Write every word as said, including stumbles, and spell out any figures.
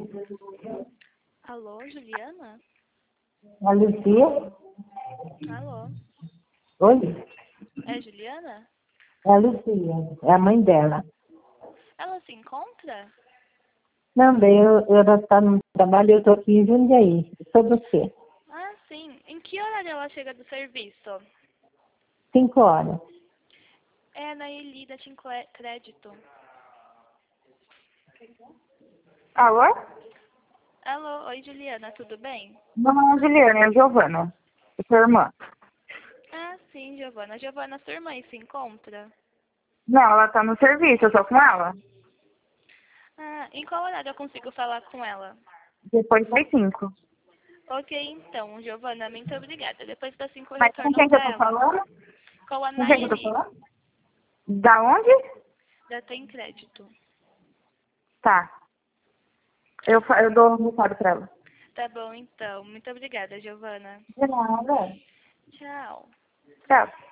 Alô, Juliana? A Lucia? Alô? Oi? É Juliana? É a Lucia, é a mãe dela. Ela se encontra? Não, bem, eu, eu estou no trabalho, eu estou aqui em Jundiaí. Sobre o quê? Ah, sim. Em que horário ela chega do serviço? Cinco horas. É na Eli da Tim Clé- Crédito. Alô? Alô, oi Juliana, tudo bem? Não, não é Juliana, é a Giovana. É sua irmã. Ah, sim, Giovana. Giovana, sua irmã aí se encontra? Não, ela tá no serviço, eu tô com ela. Ah, em qual horário eu consigo falar com ela? Depois das cinco. Ok, então, Giovana, muito obrigada. Depois das cinco eu Mas com retorno quem que eu para tô ela. falando? Com a Com quem que eu tô Naeli, falando? Da onde? da Tem Crédito. Tá. Eu, fa- eu dou um recado pra ela. Tá bom, então. Muito obrigada, Giovana. De nada. Tchau. Tchau.